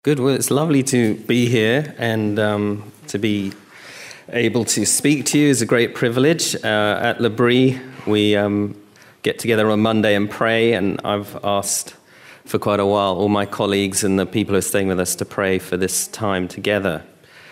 Good. Well, it's lovely to be here and to be able to speak to you is a great privilege. At L'Abri, we get together on Monday and pray, and I've asked for quite a while all my colleagues and the people who are staying with us to pray for this time together.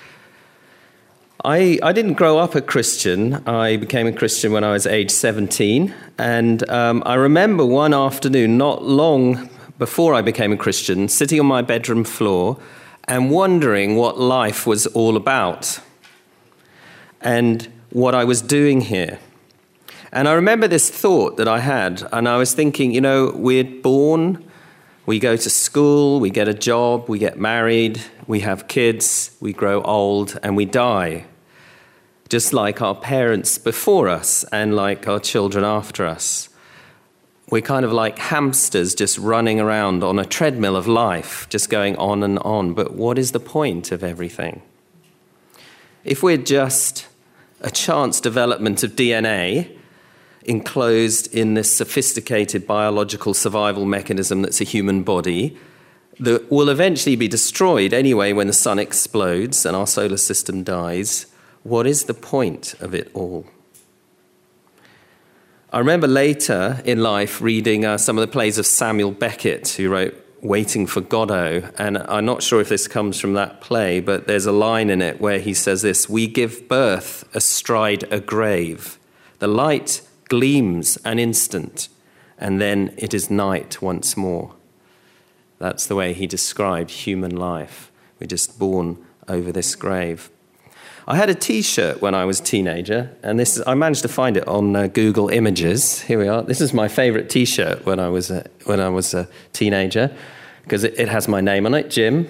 I didn't grow up a Christian. I became a Christian when I was age 17, and I remember one afternoon, not long before I became a Christian, sitting on my bedroom floor and wondering what life was all about and what I was doing here. And I remember this thought that I had, and I was thinking, we're born, we go to school, we get a job, we get married, we have kids, we grow old, and we die, just like our parents before us and like our children after us. We're kind of like hamsters just running around on a treadmill of life, just going on and on. But what is the point of everything? If we're just a chance development of DNA enclosed in this sophisticated biological survival mechanism that's a human body, that will eventually be destroyed anyway when the sun explodes and our solar system dies, what is the point of it all? I remember later in life reading some of the plays of Samuel Beckett, who wrote Waiting for Godot, and I'm not sure if this comes from that play, but there's a line in it where he says this: "We give birth astride a grave. The light gleams an instant, and then it is night once more." That's the way he described human life. We're just born over this grave. I had a T-shirt when I was a teenager, and I managed to find it on Google Images. Here we are. This is my favorite T-shirt when I was a teenager, because it has my name on it, Jim.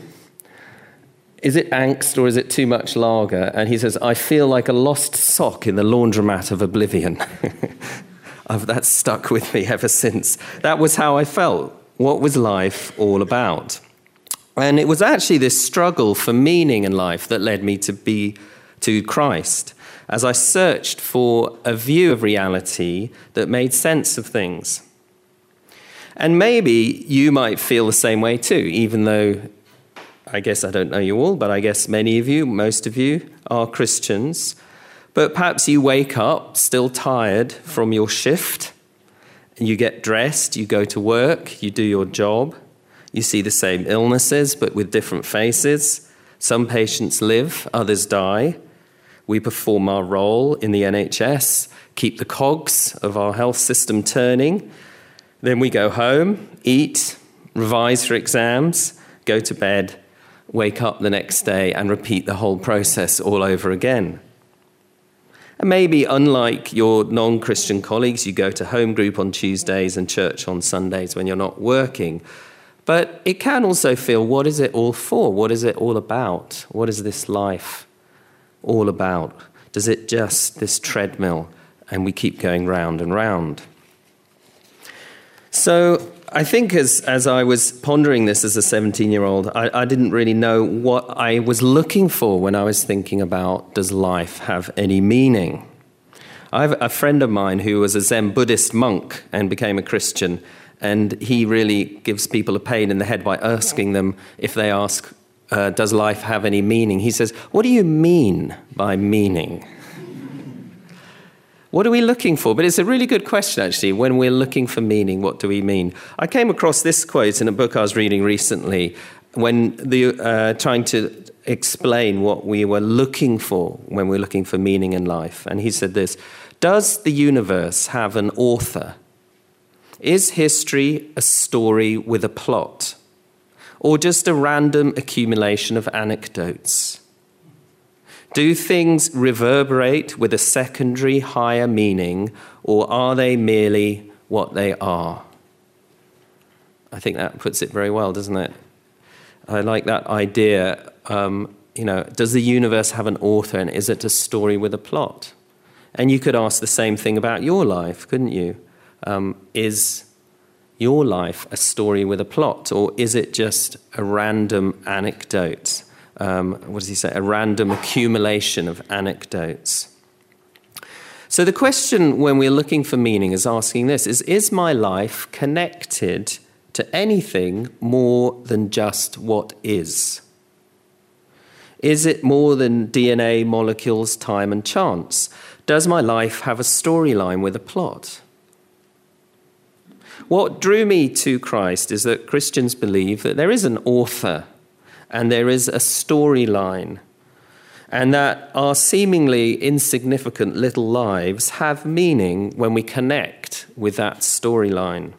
Is it angst or is it too much lager? And he says, "I feel like a lost sock in the laundromat of oblivion." That's stuck with me ever since. That was how I felt. What was life all about? And it was actually this struggle for meaning in life that led me to Christ, as I searched for a view of reality that made sense of things. And maybe you might feel the same way too, even though I guess I don't know you all, but I guess many of you, most of you, are Christians. But perhaps you wake up still tired from your shift, and you get dressed, you go to work, you do your job, you see the same illnesses but with different faces. Some patients live, others die. We perform our role in the NHS, keep the cogs of our health system turning. Then we go home, eat, revise for exams, go to bed, wake up the next day and repeat the whole process all over again. And maybe unlike your non-Christian colleagues, you go to home group on Tuesdays and church on Sundays when you're not working. But it can also feel, what is it all for? What is it all about? What is this life all about? Does it just this treadmill and we keep going round and round? So I think as I was pondering this as a 17-year-old, I didn't really know what I was looking for when I was thinking about, does life have any meaning? I have a friend of mine who was a Zen Buddhist monk and became a Christian, and he really gives people a pain in the head by asking them, if they ask, does life have any meaning? He says, what do you mean by meaning? What are we looking for? But it's a really good question, actually. When we're looking for meaning, what do we mean? I came across this quote in a book I was reading recently when trying to explain what we were looking for when we're looking for meaning in life. And he said this: does the universe have an author? Is history a story with a plot, or just a random accumulation of anecdotes? Do things reverberate with a secondary higher meaning, or are they merely what they are? I think that puts it very well, doesn't it? I like that idea. Does the universe have an author, and is it a story with a plot? And you could ask the same thing about your life, couldn't you? Is your life a story with a plot, or is it just a random anecdote? What does he say? A random accumulation of anecdotes. So the question when we're looking for meaning is asking this: is my life connected to anything more than just what is? Is it more than DNA, molecules, time, and chance? Does my life have a storyline with a plot? What drew me to Christ is that Christians believe that there is an author and there is a storyline, and that our seemingly insignificant little lives have meaning when we connect with that storyline.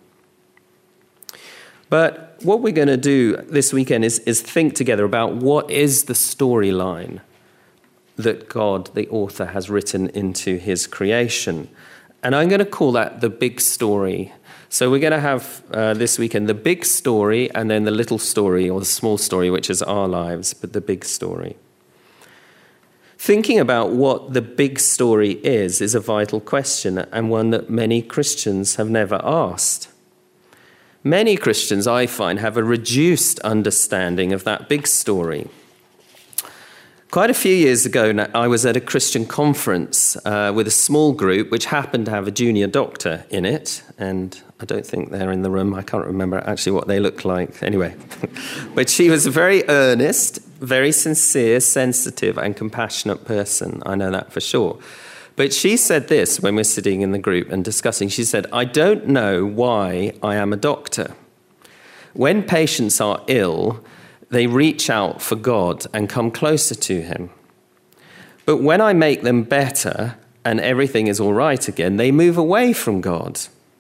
But what we're going to do this weekend is think together about what is the storyline that God, the author, has written into his creation. And I'm going to call that the big story. So we're going to have this weekend the big story and then the little story, or the small story, which is our lives, but the big story. Thinking about what the big story is a vital question, and one that many Christians have never asked. Many Christians, I find, have a reduced understanding of that big story. Quite a few years ago, I was at a Christian conference with a small group which happened to have a junior doctor in it, and I don't think they're in the room. I can't remember actually what they looked like. Anyway, but she was a very earnest, very sincere, sensitive, and compassionate person. I know that for sure. But she said this when we're sitting in the group and discussing. She said, "I don't know why I am a doctor. When patients are ill, they reach out for God and come closer to him. But when I make them better and everything is all right again, they move away from God.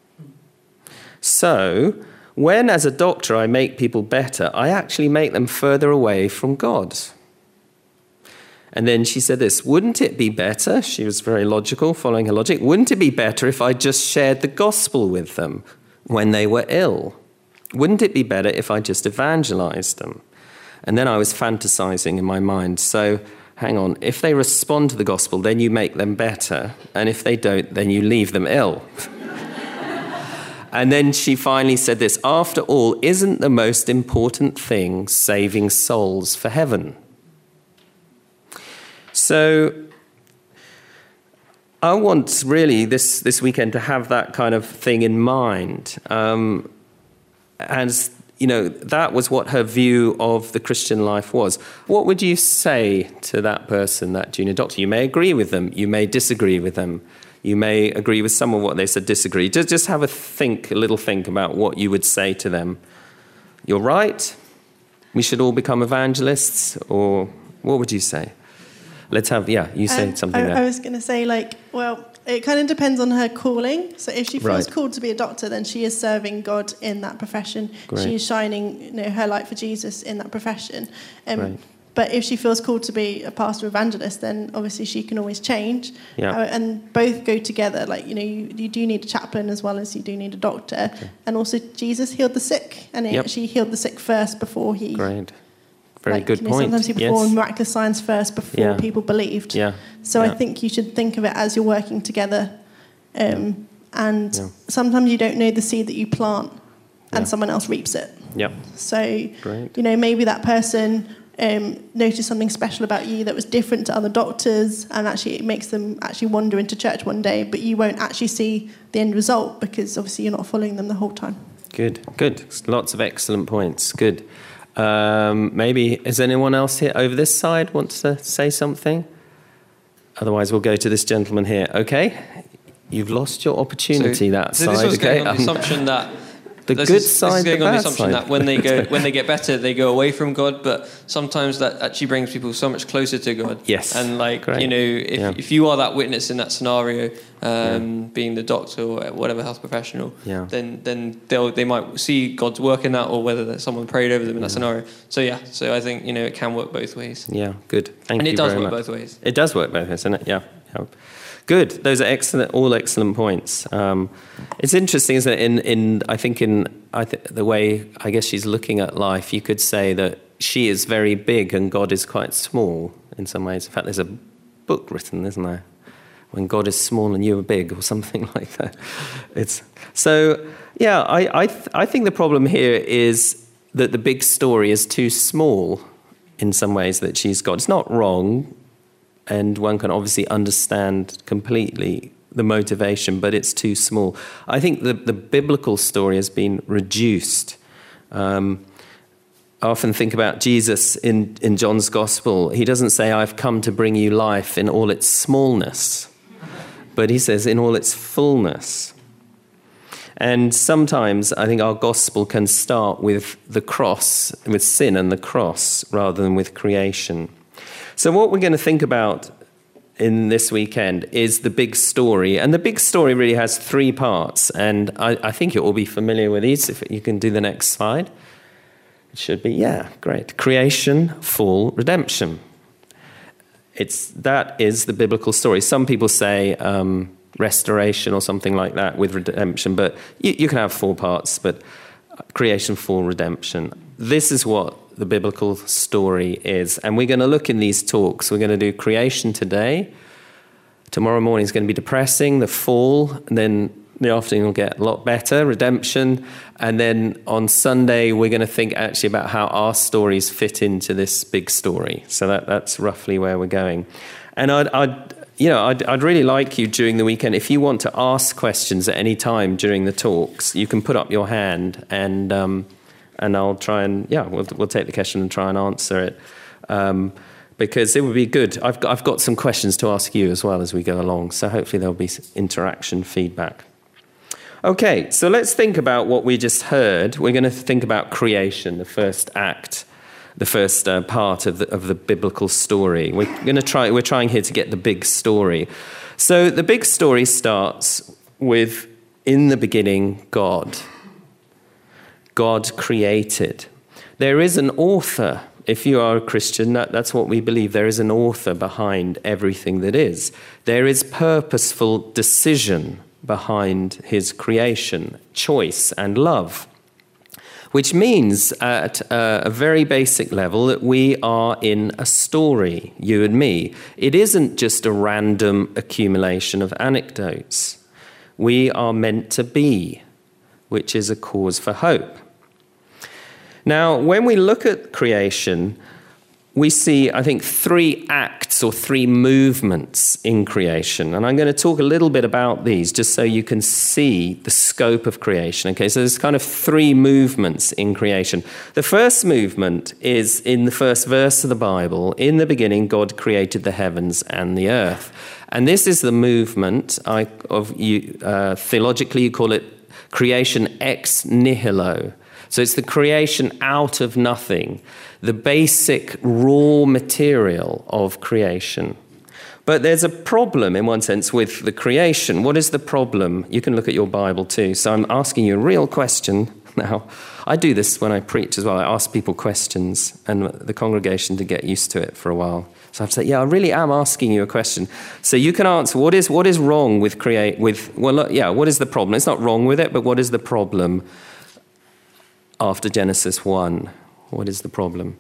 So, when as a doctor I make people better, I actually make them further away from God." And then she said this, "Wouldn't it be better," she was very logical, following her logic, "wouldn't it be better if I just shared the gospel with them when they were ill? Wouldn't it be better if I just evangelized them?" And then I was fantasizing in my mind, so hang on, if they respond to the gospel, then you make them better, and if they don't, then you leave them ill. And then she finally said this, "After all, isn't the most important thing saving souls for heaven?" So I want really this weekend to have that kind of thing in mind. As you know, that was what her view of the Christian life was. What would you say to that person, that junior doctor? You may agree with them. You may disagree with them. You may agree with some of what they said, disagree. Just have a little think about what you would say to them. You're right. We should all become evangelists. Or what would you say? Let's have, you say something there. I was going to say, it kind of depends on her calling. So if she feels called to be a doctor, then she is serving God in that profession. Great. She is shining her light for Jesus in that profession. But if she feels called to be a pastor evangelist, then obviously she can always change. Yeah. And both go together. You do need a chaplain as well as you do need a doctor. Okay. And also Jesus healed the sick. And he actually healed the sick first before he... Great. Very good point. Sometimes he performed miraculous signs first before people believed. Yeah. So I think you should think of it as you're working together. And sometimes you don't know the seed that you plant and someone else reaps it. Yeah. So, maybe that person noticed something special about you that was different to other doctors, and actually it makes them actually wander into church one day, but you won't actually see the end result because obviously you're not following them the whole time. Good. Lots of excellent points. Good. Maybe, is anyone else here over this side wants to say something? Otherwise, we'll go to this gentleman here. Okay, you've lost your opportunity that side. This was going on the assumption that the good side, the bad side. That when they get better, they go away from God. But sometimes that actually brings people so much closer to God. Yes. And if you are that witness in that scenario, being the doctor or whatever health professional, then they might see God's work in that, or whether someone prayed over them in that scenario. So I think it can work both ways. Yeah. Good. Thank you. And it does very work much. both ways. It does work both ways, doesn't it? Yeah. Good. Those are all excellent points. It's interesting, isn't it? I think the way I guess she's looking at life, you could say that she is very big and God is quite small in some ways. In fact, there's a book written, isn't there? When God is small and you are big, or something like that. I think the problem here is that the big story is too small in some ways that she's got. It's not wrong. And one can obviously understand completely the motivation, but it's too small. I think the biblical story has been reduced I often think about Jesus in John's Gospel. He doesn't say, I've come to bring you life in all its smallness, but he says in all its fullness. And sometimes I think our gospel can start with the cross, with sin and the cross, rather than with creation. So what we're going to think about in this weekend is the big story. And the big story really has three parts. And I think you'll all be familiar with these. If you can do the next slide. It should be, yeah, great. Creation, fall, redemption. That is the biblical story. Some people say restoration or something like that with redemption, but you can have four parts, but creation, fall, redemption. This is what the biblical story is. And we're going to look in these talks. We're going to do creation today. Tomorrow morning is going to be depressing, the fall, and then the afternoon will get a lot better, redemption. And then on Sunday, we're going to think actually about how our stories fit into this big story. So that's roughly where we're going. And I'd really like you during the weekend, if you want to ask questions at any time during the talks, you can put up your hand and I'll try and, we'll take the question and try and answer it. Because it would be good. I've got some questions to ask you as well as we go along. So hopefully there'll be interaction, feedback. Okay, so let's think about what we just heard. We're going to think about creation, the first act, the first part of the biblical story. We're trying here to get the big story. So the big story starts with, in the beginning, God. God created. There is an author. If you are a Christian, that's what we believe. There is an author behind everything that is. There is purposeful decision behind his creation, choice and love, which means at a very basic level that we are in a story, you and me. It isn't just a random accumulation of anecdotes. We are meant to be, which is a cause for hope. Now, when we look at creation, we see, I think, three acts or three movements in creation. And I'm going to talk a little bit about these just so you can see the scope of creation. Okay, so there's kind of three movements in creation. The first movement is in the first verse of the Bible. In the beginning, God created the heavens and the earth. And this is the movement theologically, you call it creation ex nihilo. So it's the creation out of nothing, the basic raw material of creation. But there's a problem, in one sense, with the creation. What is the problem? You can look at your Bible too. So I'm asking you a real question now. I do this when I preach as well. I ask people questions and the congregation to get used to it for a while. So I have to say, I really am asking you a question. So you can answer, what is wrong with what is the problem? It's not wrong with it, but what is the problem? After Genesis 1, what is the problem?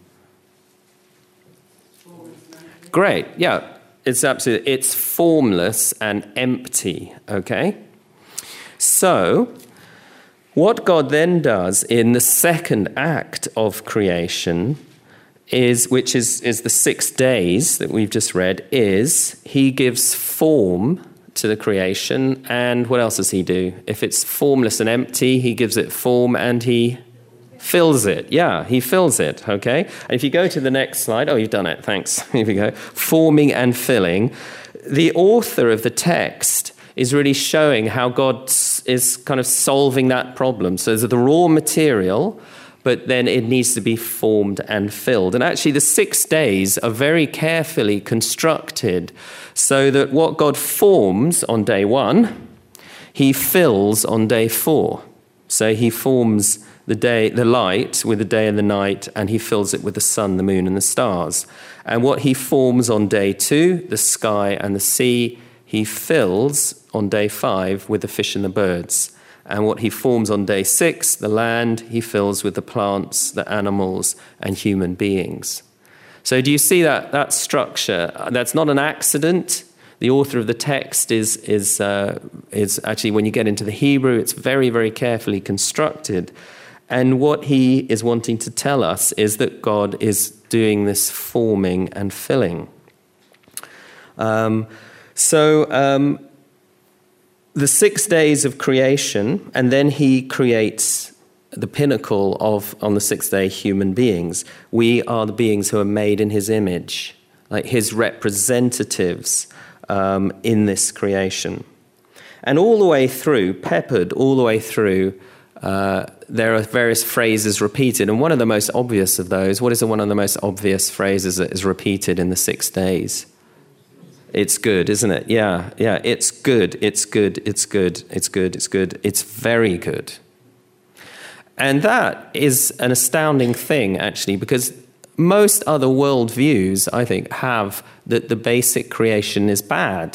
Great, yeah, it's formless and empty, okay? So, what God then does in the second act of creation which is the 6 days that we've just read, is he gives form to the creation, and what else does he do? If it's formless and empty, he gives it form and he fills it. Yeah, he fills it, okay? And if you go to the next slide, you've done it, thanks. Here we go. Forming and filling. The author of the text is really showing how God is kind of solving that problem. So there's the raw material, but then it needs to be formed and filled. And actually the 6 days are very carefully constructed so that what God forms on day 1, he fills on day 4. So he forms the light with the day and the night, and he fills it with the sun, the moon, and the stars. And what he forms on day 2, the sky and the sea, he fills on day 5 with the fish and the birds. And what he forms on day 6, the land, he fills with the plants, the animals, and human beings. So do you see that structure? That's not an accident. The author of the text is actually, when you get into the Hebrew, it's very, very carefully constructed. And what he is wanting to tell us is that God is doing this forming and filling. The 6 days of creation, and then he creates the pinnacle of, on the sixth day, human beings. We are the beings who are made in his image, like his representatives in this creation. And all the way through, peppered all the way through, there are various phrases repeated. And one of the most obvious of those, what is one of the most obvious phrases that is repeated in the 6 days? It's good, isn't it? Yeah, it's good, it's good, it's good, it's good, it's good, it's very good. And that is an astounding thing, actually, because most other worldviews, I think, have that the basic creation is bad.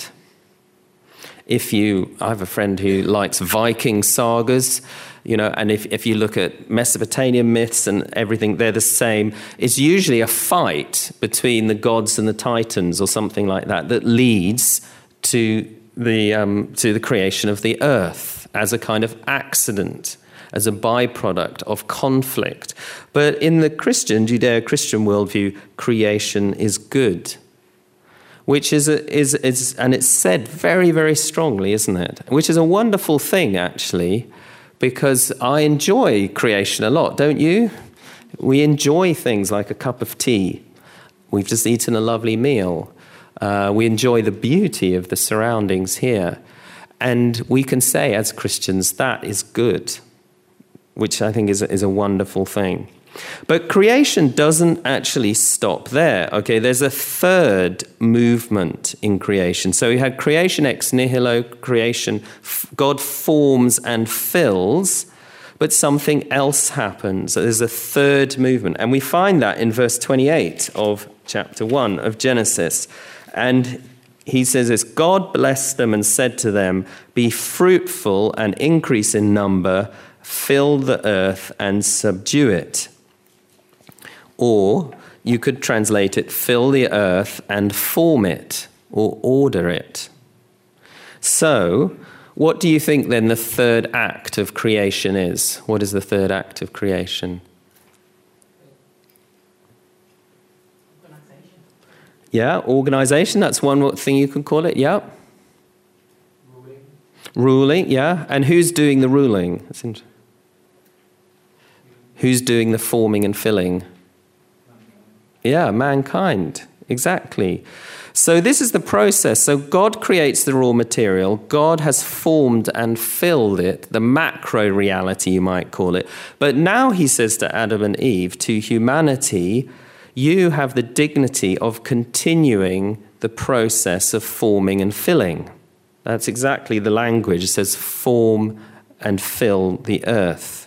I have a friend who likes Viking sagas, and if you look at Mesopotamian myths and everything, they're the same. It's usually a fight between the gods and the titans or something like that leads to the creation of the earth as a kind of accident, as a byproduct of conflict. But in the Judeo-Christian worldview, creation is good, which is and it's said very, very strongly, isn't it? Which is a wonderful thing, actually, because I enjoy creation a lot, don't you? We enjoy things like a cup of tea. We've just eaten a lovely meal. We enjoy the beauty of the surroundings here. And we can say, as Christians, that is good, which I think is a wonderful thing. But creation doesn't actually stop there. Okay, there's a third movement in creation. So we had creation ex nihilo, creation, God forms and fills, but something else happens. There's a third movement. And we find that in verse 28 of chapter 1 of Genesis. And he says this, God blessed them and said to them, be fruitful and increase in number, fill the earth and subdue it. Or you could translate it, fill the earth and form it, or order it. So, what do you think then the third act of creation is? What is the third act of creation? Organization. Yeah, organization, that's one thing you can call it, yeah. Ruling, yeah. And who's doing the ruling? Who's doing the forming and filling? Yeah, mankind, exactly. So this is the process. So God creates the raw material. God has formed and filled it, the macro reality, you might call it. But now he says to Adam and Eve, to humanity, you have the dignity of continuing the process of forming and filling. That's exactly the language. It says form and fill the earth.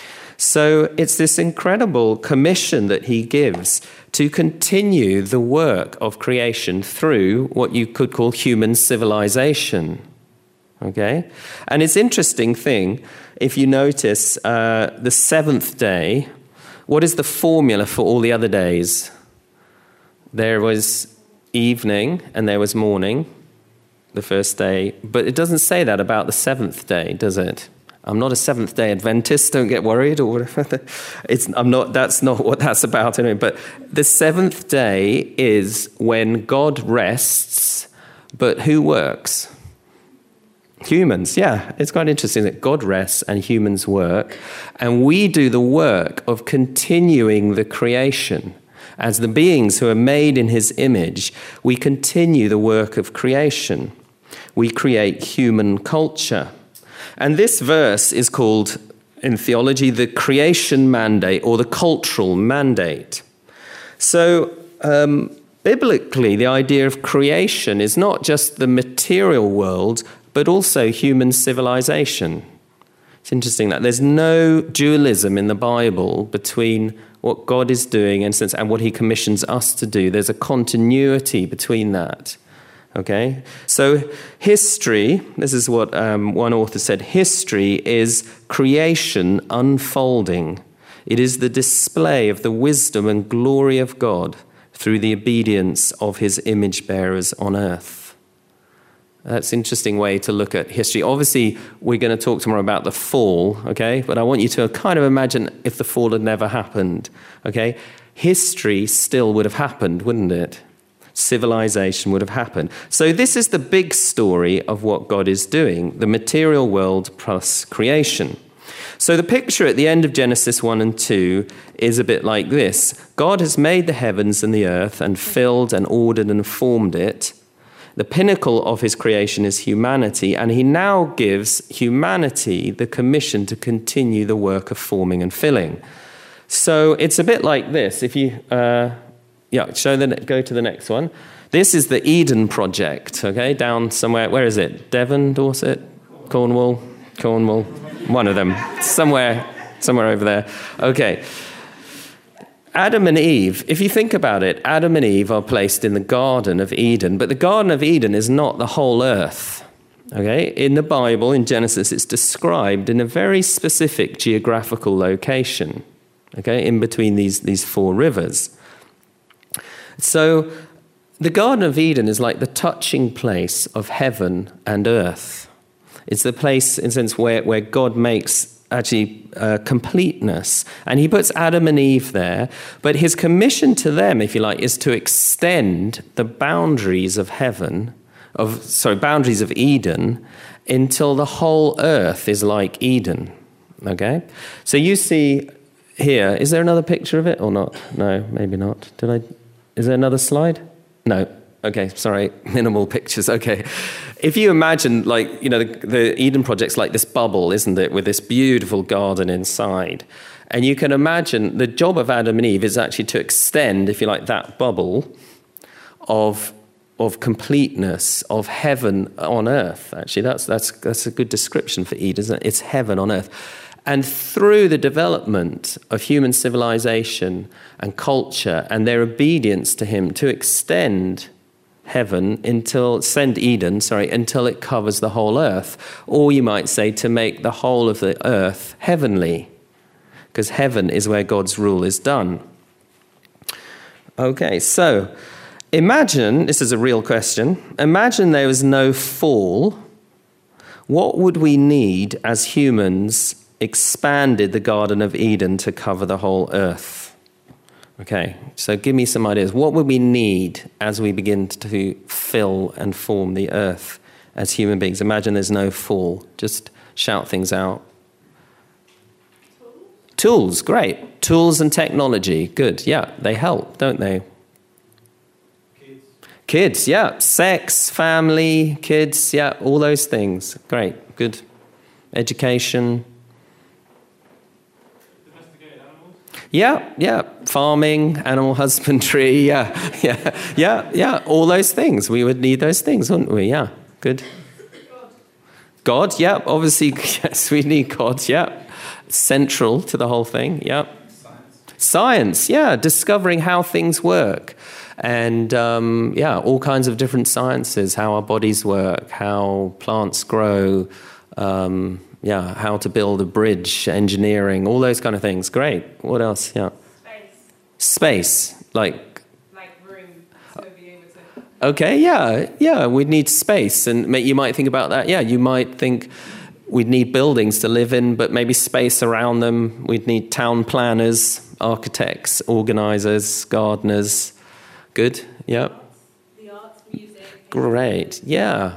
So it's this incredible commission that he gives to continue the work of creation through what you could call human civilization. Okay? And it's an interesting thing, if you notice, the seventh day, what is the formula for all the other days? There was evening and there was morning, the first day, but it doesn't say that about the seventh day, does it? I'm not a Seventh-day Adventist, don't get worried or whatever. That's not what that's about anyway. But the seventh day is when God rests, but who works? Humans, yeah. It's quite interesting that God rests and humans work. And we do the work of continuing the creation. As the beings who are made in his image, we continue the work of creation. We create human culture. And this verse is called, in theology, the creation mandate or the cultural mandate. So, biblically, the idea of creation is not just the material world, but also human civilization. It's interesting that there's no dualism in the Bible between what God is doing and what he commissions us to do. There's a continuity between that. Okay, so history, this is what one author said, history is creation unfolding. It is the display of the wisdom and glory of God through the obedience of his image bearers on earth. That's an interesting way to look at history. Obviously, we're going to talk tomorrow about the fall, okay? But I want you to kind of imagine if the fall had never happened, okay? History still would have happened, wouldn't it? Civilization would have happened. So this is the big story of what God is doing, the material world plus creation. So the picture at the end of Genesis 1 and 2 is a bit like this. God has made the heavens and the earth and filled and ordered and formed it. The pinnacle of his creation is humanity, and he now gives humanity the commission to continue the work of forming and filling. So it's a bit like this. If you, go to the next one. This is the Eden Project, okay, down somewhere. Where is it? Devon, Dorset, Cornwall, one of them, somewhere over there. Okay. Adam and Eve, if you think about it, Adam and Eve are placed in the Garden of Eden, but the Garden of Eden is not the whole earth. Okay? In the Bible, in Genesis, it's described in a very specific geographical location, okay, in between these four rivers. So the Garden of Eden is like the touching place of heaven and earth. It's the place, in a sense, where God makes actually completeness. And he puts Adam and Eve there. But his commission to them, if you like, is to extend the boundaries of boundaries of Eden until the whole earth is like Eden. Okay? So you see here, is there another picture of it or not? No, maybe not. Is there another slide? No. Okay, sorry, minimal pictures. Okay. If you imagine, the Eden Project's like this bubble, isn't it, with this beautiful garden inside. And you can imagine the job of Adam and Eve is actually to extend, if you like, that bubble of completeness, of heaven on earth. Actually, that's a good description for Eden, isn't it? It's heaven on earth. And through the development of human civilization and culture and their obedience to him to extend Eden, until it covers the whole earth. Or you might say to make the whole of the earth heavenly, because heaven is where God's rule is done. Okay, so imagine, this is a real question, imagine there was no fall. What would we need as humans expanded the Garden of Eden to cover the whole earth? Okay, so give me some ideas. What would we need as we begin to fill and form the earth as human beings? Imagine there's no fall. Just shout things out. Tools, great. Tools and technology, good. Yeah, they help, don't they? Kids, yeah. Sex, family, kids, yeah, all those things. Great, good. Education. Yeah, farming, animal husbandry, yeah, all those things. We would need those things, wouldn't we? Yeah, good. God, yeah, obviously, yes, we need God, yeah. Central to the whole thing, yeah. Science, yeah, discovering how things work. And, all kinds of different sciences, how our bodies work, how plants grow, how to build a bridge, engineering, all those kind of things. Great. What else? Yeah. Space. Like room to be able to... Okay, yeah, we'd need space. And you might think about that. Yeah, you might think we'd need buildings to live in, but maybe space around them. We'd need town planners, architects, organisers, gardeners. Good, yeah. The arts, music. Great, yeah.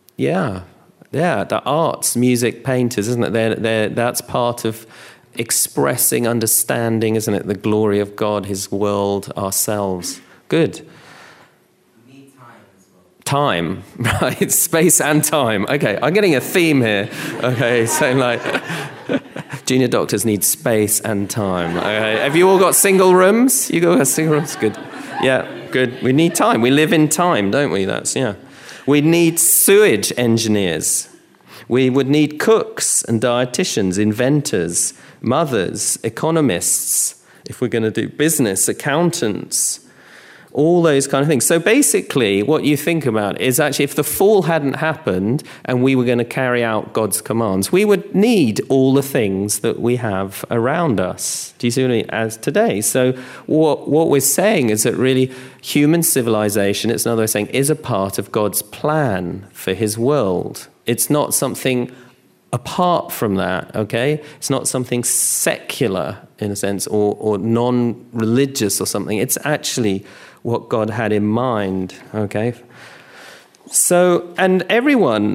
The arts, music, painters, isn't it? That's part of expressing understanding, isn't it? The glory of God, his world, ourselves. Good. We need time as well. Time, right? Space and time. Okay, I'm getting a theme here. Okay, so junior doctors need space and time. Okay, have you all got single rooms? You got single rooms? Good. Yeah, good. We need time. We live in time, don't we? We need sewage engineers. We would need cooks and dietitians, inventors, mothers, economists, if we're going to do business, accountants, all those kind of things. So basically, what you think about is actually if the fall hadn't happened and we were going to carry out God's commands, we would need all the things that we have around us. Do you see what I mean? As today. So what we're saying is that really human civilization, it's another way of saying, is a part of God's plan for his world. It's not something apart from that, okay? It's not something secular, in a sense, or non-religious or something. It's actually what God had in mind, okay? So, and everyone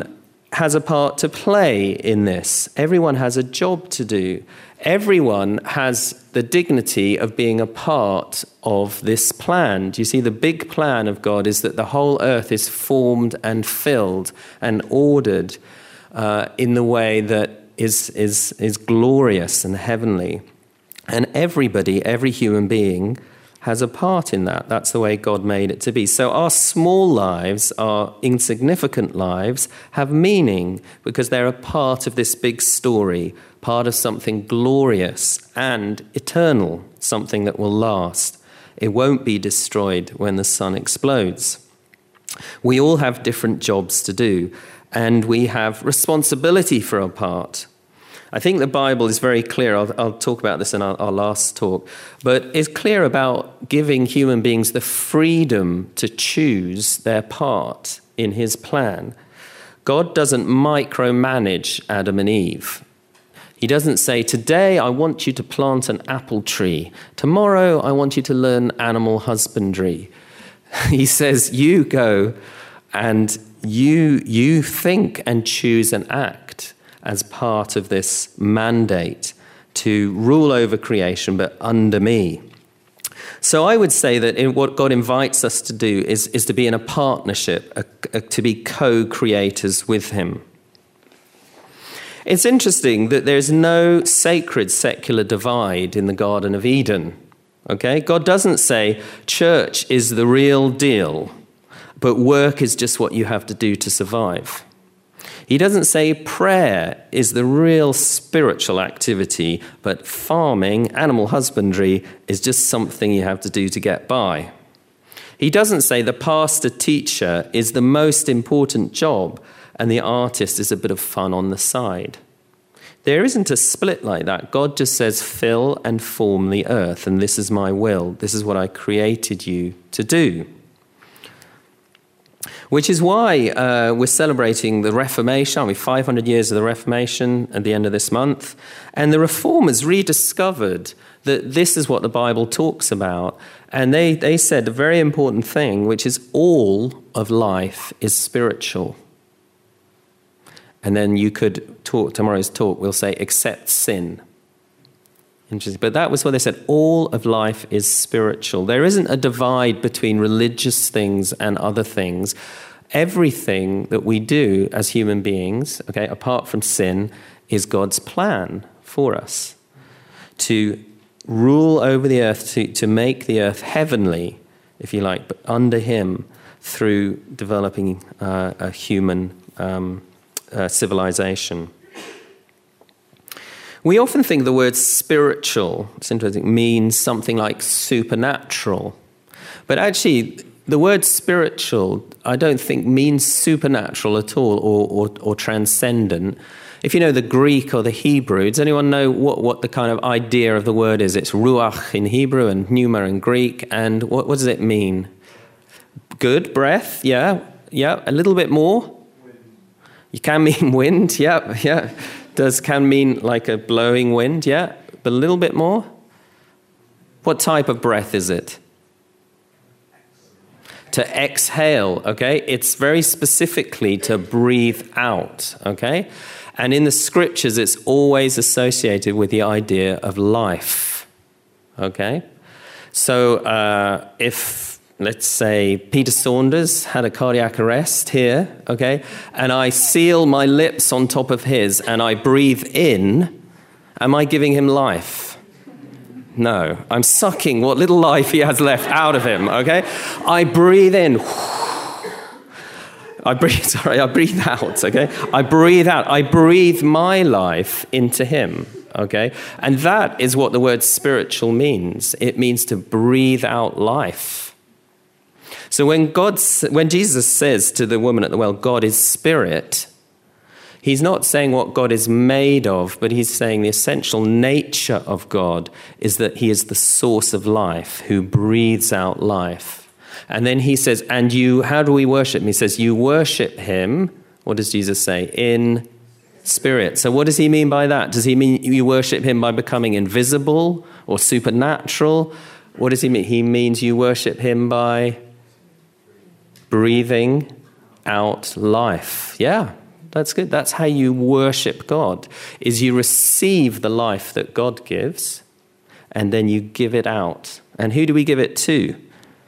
has a part to play in this. Everyone has a job to do. Everyone has the dignity of being a part of this plan. Do you see, the big plan of God is that the whole earth is formed and filled and ordered in the way that is glorious and heavenly. And everybody, every human being, has a part in that. That's the way God made it to be. So our small lives, our insignificant lives, have meaning because they're a part of this big story, part of something glorious and eternal, something that will last. It won't be destroyed when the sun explodes. We all have different jobs to do, and we have responsibility for our part. I think the Bible is very clear. I'll talk about this in our last talk, but it's clear about giving human beings the freedom to choose their part in his plan. God doesn't micromanage Adam and Eve. He doesn't say, today I want you to plant an apple tree. Tomorrow I want you to learn animal husbandry. He says, you go and you think and choose and act as part of this mandate to rule over creation, but under me. So I would say that what God invites us to do is to be in a partnership, to be co-creators with him. It's interesting that there's no sacred secular divide in the Garden of Eden. Okay? God doesn't say church is the real deal, but work is just what you have to do to survive. He doesn't say prayer is the real spiritual activity, but farming, animal husbandry, is just something you have to do to get by. He doesn't say the pastor-teacher is the most important job and the artist is a bit of fun on the side. There isn't a split like that. God just says, fill and form the earth, and this is my will. This is what I created you to do. Which is why we're celebrating the Reformation, aren't we? 500 years of the Reformation at the end of this month. And the Reformers rediscovered that this is what the Bible talks about. And they said a very important thing, which is all of life is spiritual. And then you could talk, tomorrow's talk, we'll say, except sin. Interesting. But that was what they said. All of life is spiritual. There isn't a divide between religious things and other things. Everything that we do as human beings, okay, apart from sin, is God's plan for us. To rule over the earth, to make the earth heavenly, if you like, but under him through developing a human civilization. We often think the word spiritual, it's interesting, means something like supernatural. But actually, the word spiritual, I don't think means supernatural at all or transcendent. If you know the Greek or the Hebrew, does anyone know what the kind of idea of the word is? It's ruach in Hebrew and pneuma in Greek. And what does it mean? Good, breath, yeah. A little bit more? You can mean wind, yeah. Can mean like a blowing wind, yeah, but a little bit more. What type of breath is it? To exhale, okay? It's very specifically to breathe out, okay? And in the scriptures, it's always associated with the idea of life, okay? So if, let's say, Peter Saunders had a cardiac arrest here, okay, and I seal my lips on top of his and I breathe in, am I giving him life? No, I'm sucking what little life he has left out of him, okay? I breathe in. I breathe out, okay? I breathe out. I breathe my life into him, okay? And that is what the word spiritual means. It means to breathe out life. So when Jesus says to the woman at the well, God is spirit, he's not saying what God is made of, but he's saying the essential nature of God is that he is the source of life, who breathes out life. And then he says, and you, how do we worship him? He says, you worship him, what does Jesus say? In spirit. So what does he mean by that? Does he mean you worship him by becoming invisible or supernatural? What does he mean? He means you worship him by breathing out life. Yeah, That's good. That's how you worship God, is you receive the life that God gives, and then you give it out. And who do we give it to?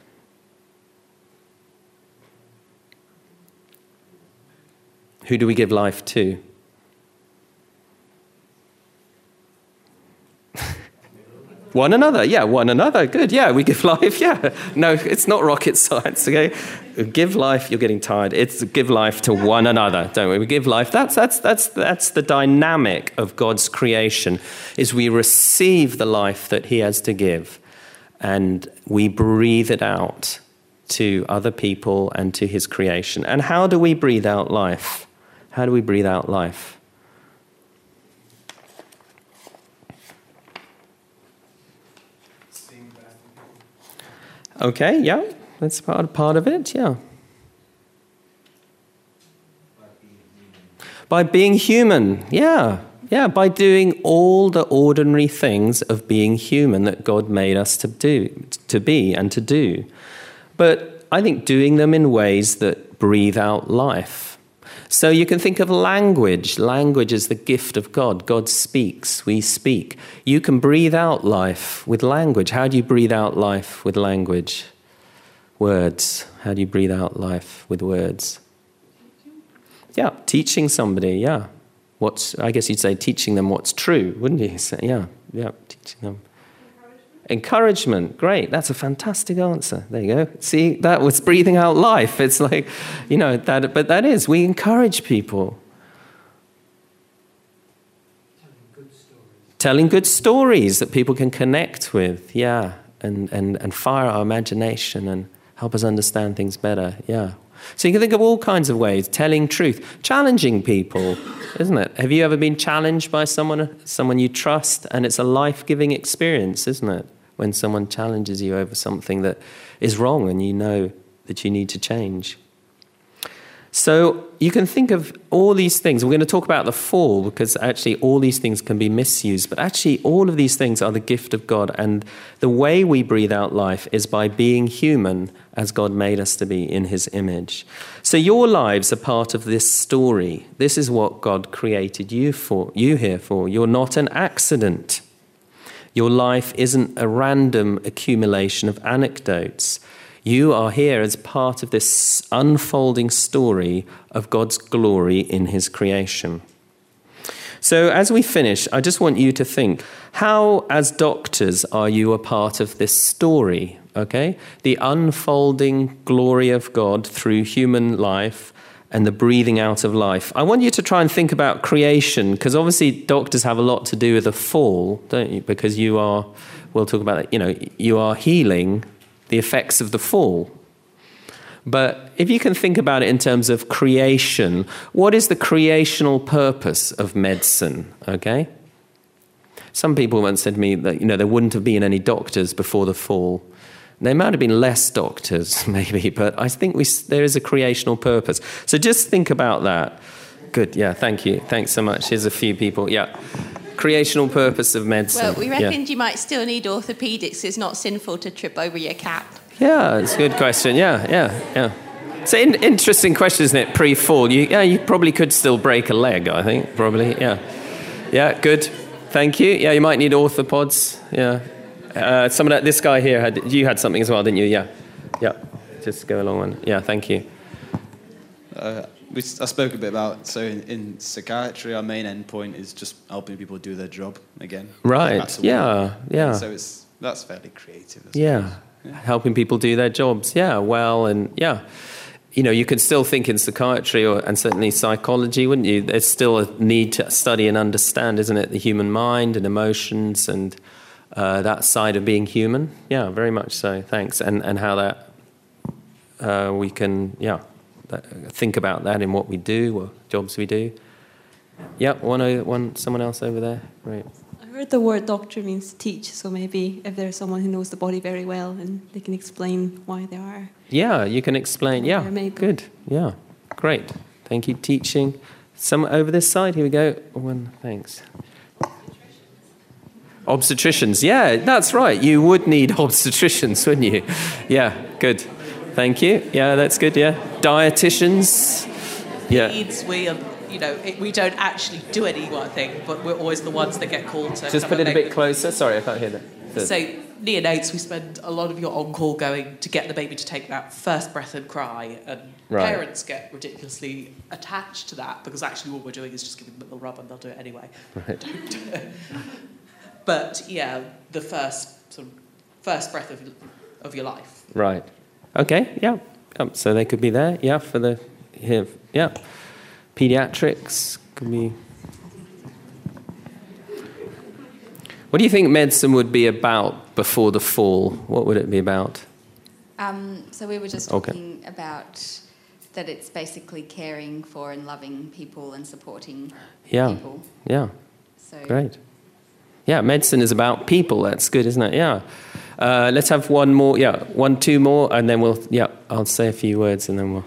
Who do we give life to? One another, yeah, one another. Good, yeah, we give life, yeah. No, it's not rocket science, okay? Give life, you're getting tired. It's give life to one another, don't we? We give life. That's the dynamic of God's creation, is we receive the life that he has to give, and we breathe it out to other people and to his creation. And how do we breathe out life? How do we breathe out life? Okay, yeah, that's part of it, yeah. By being human, yeah, by doing all the ordinary things of being human that God made us to be and to do. But I think doing them in ways that breathe out life. So you can think of language. Language is the gift of God. God speaks, we speak. You can breathe out life with language. How do you breathe out life with language? Words. How do you breathe out life with words? Yeah, teaching somebody, yeah. I guess you'd say teaching them what's true, wouldn't you? So, yeah, teaching them. Encouragement, great. That's a fantastic answer. There you go. See, that was breathing out life. It's like, but that is, we encourage people. Telling good stories that people can connect with, yeah, and fire our imagination and help us understand things better, yeah. So you can think of all kinds of ways. Telling truth, challenging people, isn't it? Have you ever been challenged by someone you trust? And it's a life-giving experience, isn't it? When someone challenges you over something that is wrong and you know that you need to change. So you can think of all these things. We're going to talk about the fall, because actually all these things can be misused. But actually all of these things are the gift of God. And the way we breathe out life is by being human as God made us to be in his image. So your lives are part of this story. This is what God created you here for. You're not an accident. Your life isn't a random accumulation of anecdotes. You are here as part of this unfolding story of God's glory in his creation. So as we finish, I just want you to think, how, as doctors, are you a part of this story? Okay? The unfolding glory of God through human life and the breathing out of life. I want you to try and think about creation, because obviously doctors have a lot to do with the fall, don't you? Because we'll talk about that, you are healing the effects of the fall. But if you can think about it in terms of creation, what is the creational purpose of medicine, okay? Some people once said to me that, there wouldn't have been any doctors before the fall. There might have been less doctors, maybe, but I think there is a creational purpose. So just think about that. Good, yeah, thank you. Thanks so much. Here's a few people, yeah. Creational purpose of medicine. Well, we reckoned you might still need orthopaedics. It's not sinful to trip over your cap. Yeah, it's a good question. Yeah. It's an interesting question, isn't it, pre-fall? You probably could still break a leg, I think, probably, yeah. Yeah, good. Thank you. Yeah, you might need orthopods, yeah. This guy here, you had something as well, didn't you? Yeah. Just go along one. Yeah, thank you. I spoke a bit about, so in psychiatry, our main end point is just helping people do their job again. Right, yeah. So that's fairly creative. Yeah, helping people do their jobs, you could still think in psychiatry and certainly psychology, wouldn't you? There's still a need to study and understand, isn't it, the human mind and emotions and that side of being human. Yeah, very much so, thanks. And how that we can, think about that in what we do, what jobs we do. Yeah, someone else over there. Great. I heard the word doctor means teach, so maybe if there's someone who knows the body very well and they can explain why they are. Yeah, you can explain. Yeah, good. Yeah, great. Thank you, teaching. Some over this side. Here we go. Thanks. Obstetricians. Yeah, that's right. You would need obstetricians, wouldn't you? Yeah, good. Thank you. Yeah, that's good, yeah. Dietitians. Yeah. Leeds, we we don't actually do anything, but we're always the ones that get called to. Just put it a bit closer. Sorry, I can't hear that. So neonates, we spend a lot of your on-call going to get the baby to take that first breath and cry, and parents get ridiculously attached to that because actually all we're doing is just giving them a little rub and they'll do it anyway. Right. Don't do it. But yeah, the first breath of your life. Right. Okay. Yeah. So they could be there. Yeah. For the yeah. Pediatrics could be. What do you think medicine would be about before the fall? What would it be about? So we were just talking about that it's basically caring for and loving people and supporting people. Yeah. So great. Yeah, medicine is about people. That's good, isn't it? Yeah. Let's have one more. Yeah, two more, and then I'll say a few words, and then we'll.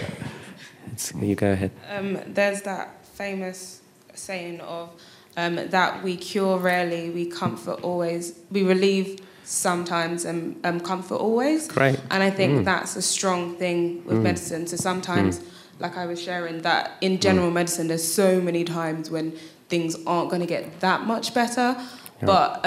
You go ahead. There's that famous saying of that we cure rarely, we comfort always, we relieve sometimes, and comfort always. Great. And I think that's a strong thing with medicine. So sometimes, like I was sharing, that in general medicine, there's so many times when things aren't going to get that much better. Yeah. But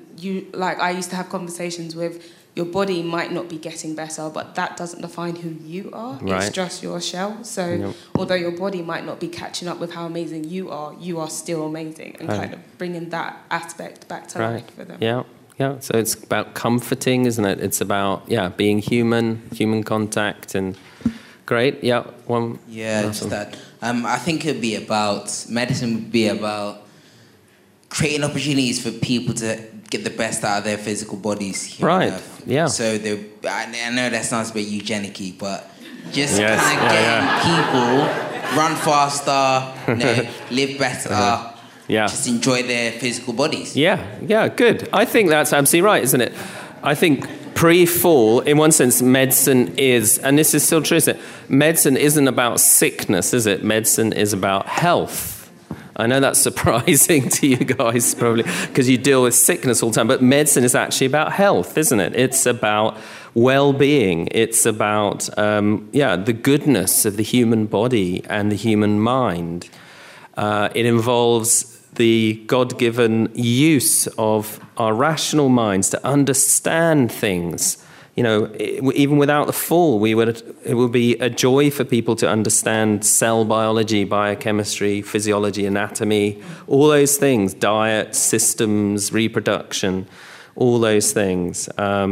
I used to have conversations with, your body might not be getting better, but that doesn't define who you are. Right. It's just your shell. So although your body might not be catching up with how amazing you are still amazing. And kind of bringing that aspect back to life for them. Yeah. Yeah. So it's about comforting, isn't it? It's about, being human contact, and great. Yeah. One. Yeah, just that. I think medicine would be about creating opportunities for people to get the best out of their physical bodies. Right, yeah. So I know that sounds a bit eugenic-y, but just kind of getting people run faster, live better, just enjoy their physical bodies. Yeah, good. I think that's absolutely right, isn't it? I think pre-fall, in one sense, medicine is, and this is still true, isn't it? Medicine isn't about sickness, is it? Medicine is about health. I know that's surprising to you guys, probably, because you deal with sickness all the time, but medicine is actually about health, isn't it? It's about well-being. It's about, the goodness of the human body and the human mind. It involves the God-given use of our rational minds to understand things. Even without the fall, it would be a joy for people to understand cell biology, biochemistry, physiology, anatomy, all those things, diet, systems, reproduction, all those things.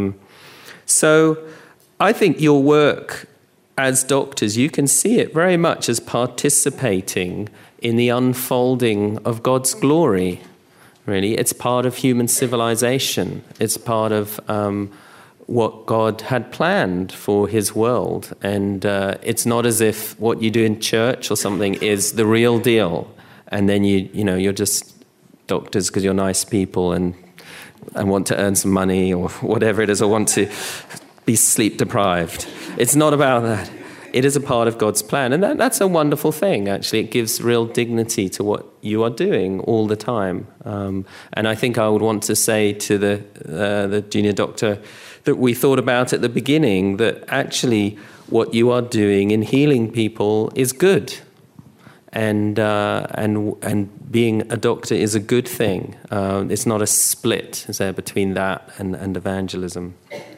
So I think your work as doctors, you can see it very much as participating in the unfolding of God's glory, really. It's part of human civilization. It's part of what God had planned for his world. And it's not as if what you do in church or something is the real deal. And then you're just doctors because you're nice people and want to earn some money or whatever it is, or want to be sleep deprived. It's not about that. It is a part of God's plan. And that's a wonderful thing, actually. It gives real dignity to what you are doing all the time. And I think I would want to say to the junior doctor that we thought about at the beginning, that actually what you are doing in healing people is good. And being a doctor is a good thing. It's not a split, is there, between that and evangelism.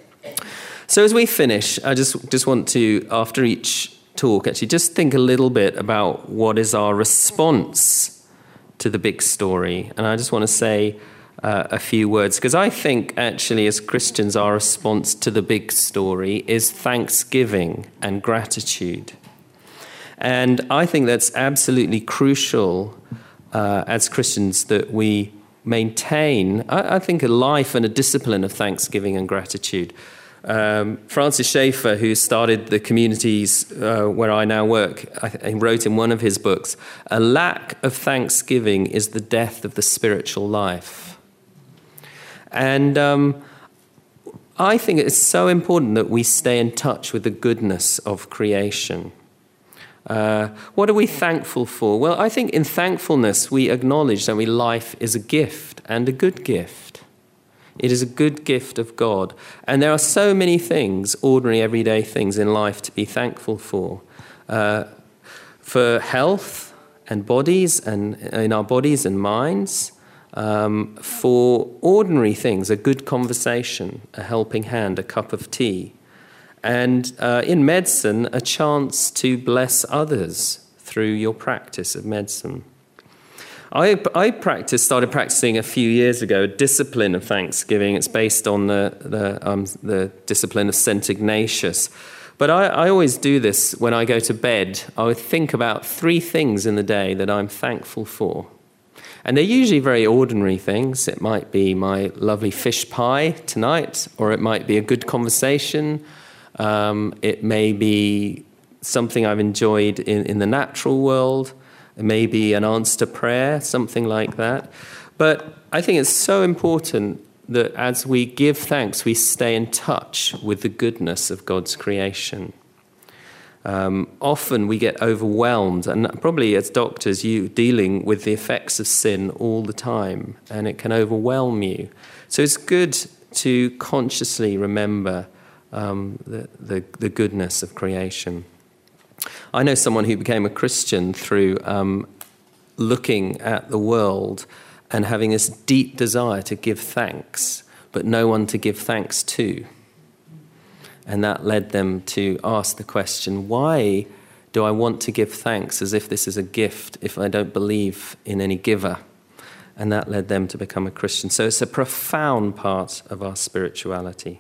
So as we finish, I just want to, after each talk, actually just think a little bit about what is our response to the big story. And I just want to say a few words, because I think actually as Christians our response to the big story is thanksgiving and gratitude. And I think that's absolutely crucial as Christians, that we maintain, I think, a life and a discipline of thanksgiving and gratitude. Francis Schaeffer, who started the communities where I now work, he wrote in one of his books, "A lack of thanksgiving is the death of the spiritual life." And I think it's so important that we stay in touch with the goodness of creation. What are we thankful for? Well, I think in thankfulness we acknowledge that life is a gift, and a good gift. It is a good gift of God. And there are so many things, ordinary, everyday things in life to be thankful for. For health and bodies, and in our bodies and minds, for ordinary things, a good conversation, a helping hand, a cup of tea. And in medicine, a chance to bless others through your practice of medicine. I started practicing a few years ago, a discipline of thanksgiving. It's based on the discipline of St. Ignatius. But I always do this when I go to bed. I would think about 3 things in the day that I'm thankful for. And they're usually very ordinary things. It might be my lovely fish pie tonight, or it might be a good conversation. It may be something I've enjoyed in the natural world. It may be an answer to prayer, something like that. But I think it's so important that as we give thanks, we stay in touch with the goodness of God's creation. Often we get overwhelmed, and probably as doctors, you dealing with the effects of sin all the time, and it can overwhelm you. So it's good to consciously remember the goodness of creation. I know someone who became a Christian through looking at the world and having this deep desire to give thanks, but no one to give thanks to. And that led them to ask the question, why do I want to give thanks as if this is a gift if I don't believe in any giver? And that led them to become a Christian. So it's a profound part of our spirituality.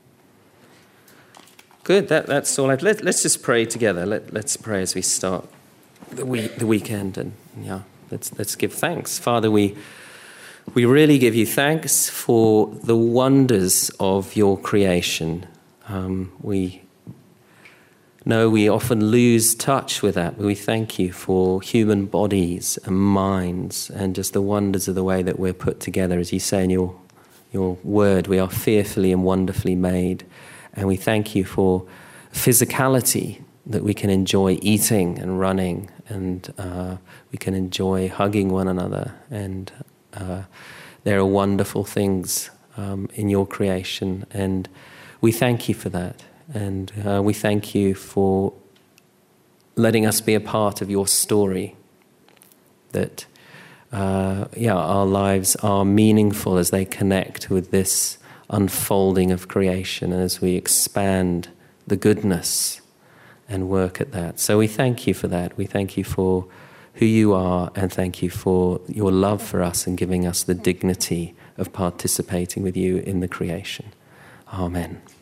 Good, that's all. Let's just pray together. Let's pray as we start the weekend, and let's give thanks. Father, we really give you thanks for the wonders of your creation. We know we often lose touch with that, but we thank you for human bodies and minds and just the wonders of the way that we're put together. As you say in your word, we are fearfully and wonderfully made. And we thank you for physicality, that we can enjoy eating and running, and we can enjoy hugging one another. And there are wonderful things in your creation. And we thank you for that. And we thank you for letting us be a part of your story, that our lives are meaningful as they connect with this unfolding of creation as we expand the goodness and work at that. So we thank you for that. We thank you for who you are, and thank you for your love for us and giving us the dignity of participating with you in the creation. Amen.